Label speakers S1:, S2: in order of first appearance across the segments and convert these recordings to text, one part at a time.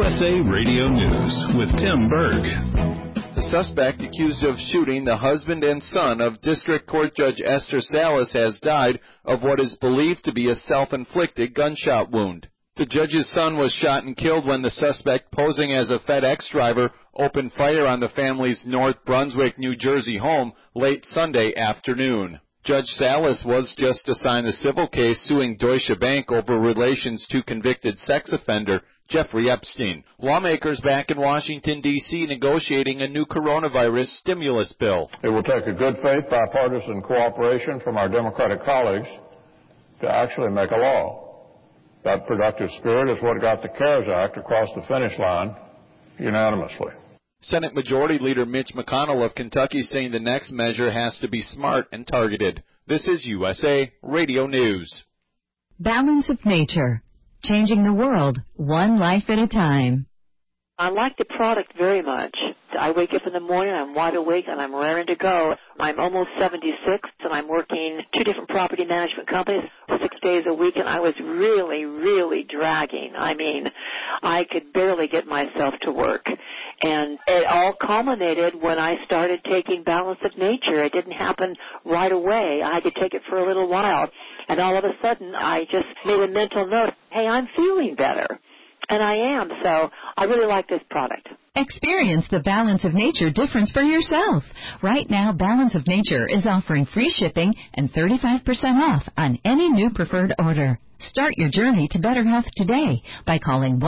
S1: USA Radio News with Tim Berg.
S2: The suspect accused of shooting the husband and son of District Court Judge Esther Salas has died of what is believed to be a self-inflicted gunshot wound. The judge's son was shot and killed when the suspect, posing as a FedEx driver, opened fire on the family's North Brunswick, New Jersey home late Sunday afternoon. Judge Salas was just assigned a civil case suing Deutsche Bank over relations to convicted sex offender Jeffrey Epstein. Lawmakers back in Washington, D.C. negotiating a new coronavirus stimulus bill.
S3: It will take a good faith bipartisan cooperation from our Democratic colleagues to actually make a law. That productive spirit is what got the CARES Act across the finish line unanimously.
S2: Senate Majority Leader Mitch McConnell of Kentucky saying the next measure has to be smart and targeted. This is USA Radio News.
S4: Balance of Nature, changing the world one life at a time.
S5: I like the product very much. I wake up in the morning, I'm wide awake, and I'm raring to go. I'm almost 76, and I'm working 2 different property management companies 6 days a week, and I was really dragging. I mean, I could barely get myself to work. And it all culminated when I started taking Balance of Nature. It didn't happen right away. I had to take it for a little while. And all of a sudden, I just made a mental note, hey, I'm feeling better. And I am, so I really like this product.
S4: Experience the Balance of Nature difference for yourself. Right now, Balance of Nature is offering free shipping and 35% off on any new preferred order. Start your journey to better health today by calling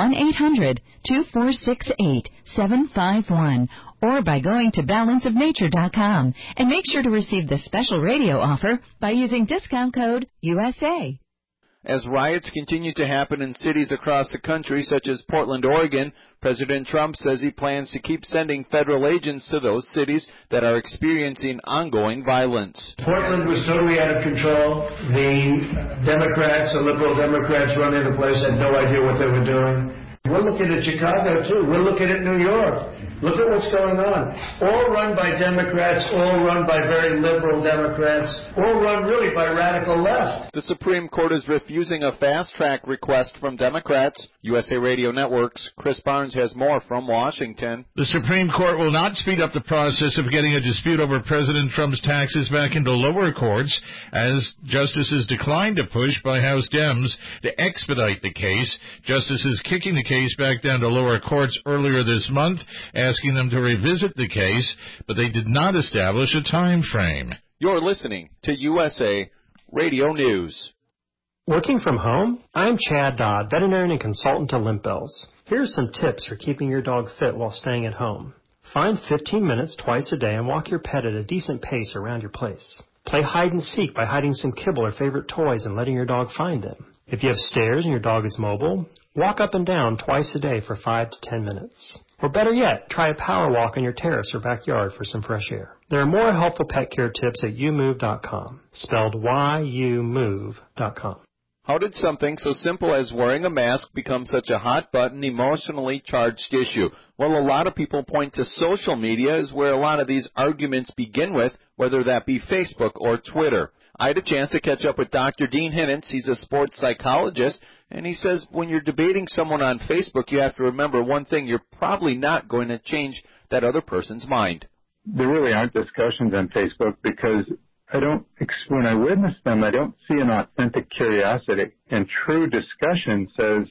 S4: 1-800-2468-751 or by going to balanceofnature.com. And make sure to receive the special radio offer by using discount code USA.
S2: As riots continue to happen in cities across the country, such as Portland, Oregon, President Trump says he plans to keep sending federal agents to those cities that are experiencing ongoing violence.
S6: Portland was totally out of control. The Democrats, the liberal Democrats running the place, had no idea what they were doing. We're looking at Chicago, too. We're looking at New York. Look at what's going on. All run by Democrats, all run by very liberal Democrats, all run really by radical left.
S2: The Supreme Court is refusing a fast-track request from Democrats. USA Radio Network's Chris Barnes has more from Washington.
S7: The Supreme Court will not speed up the process of getting a dispute over President Trump's taxes back into lower courts, as justices declined a push by House Dems to expedite the case. Justices kicking the case back down to lower courts earlier this month, asking them to revisit the case, but they did not establish a time frame.
S2: You're listening to USA Radio News.
S8: Working from home? I'm Chad Dodd, veterinarian and consultant to Limp Bells. Here's some tips for keeping your dog fit while staying at home. Find 15 minutes twice a day and walk your pet at a decent pace around your place. Play hide and seek by hiding some kibble or favorite toys and letting your dog find them. If you have stairs and your dog is mobile, walk up and down twice a day for 5 to 10 minutes. Or better yet, try a power walk on your terrace or backyard for some fresh air. There are more helpful pet care tips at youmove.com, spelled YOUMOVE.com.
S2: How did something so simple as wearing a mask become such a hot-button, emotionally charged issue? Well, a lot of people point to social media as where a lot of these arguments begin with, whether that be Facebook or Twitter. I had a chance to catch up with Dr. Dean Hinnants. He's a sports psychologist, and he says when you're debating someone on Facebook, you have to remember one thing. You're probably not going to change that other person's mind.
S9: There really aren't discussions on Facebook because when I witness them, I don't see an authentic curiosity. And true discussion says,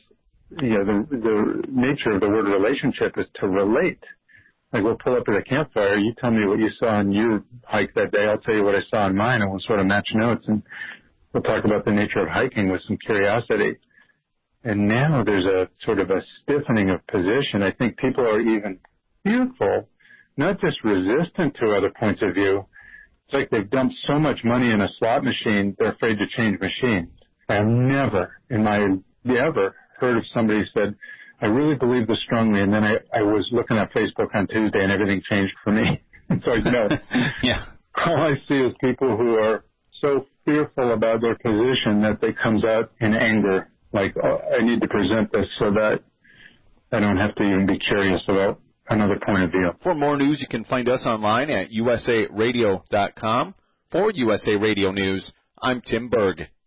S9: the nature of the word relationship is to relate. Like we'll pull up at a campfire, you tell me what you saw on your hike that day, I'll tell you what I saw on mine, and we'll sort of match notes, and we'll talk about the nature of hiking with some curiosity. And now there's a sort of a stiffening of position. I think people are even fearful, not just resistant to other points of view. It's like they've dumped so much money in a slot machine, they're afraid to change machines. I've never in my ever heard of somebody who said, I really believe this strongly, and then I was looking at Facebook on Tuesday, and everything changed for me. So,
S2: yeah.
S9: All I see is people who are so fearful about their position that they comes out in anger, like, I need to present this so that I don't have to even be curious about another point of view.
S2: For more news, you can find us online at usaradio.com. For USA Radio News, I'm Tim Berg.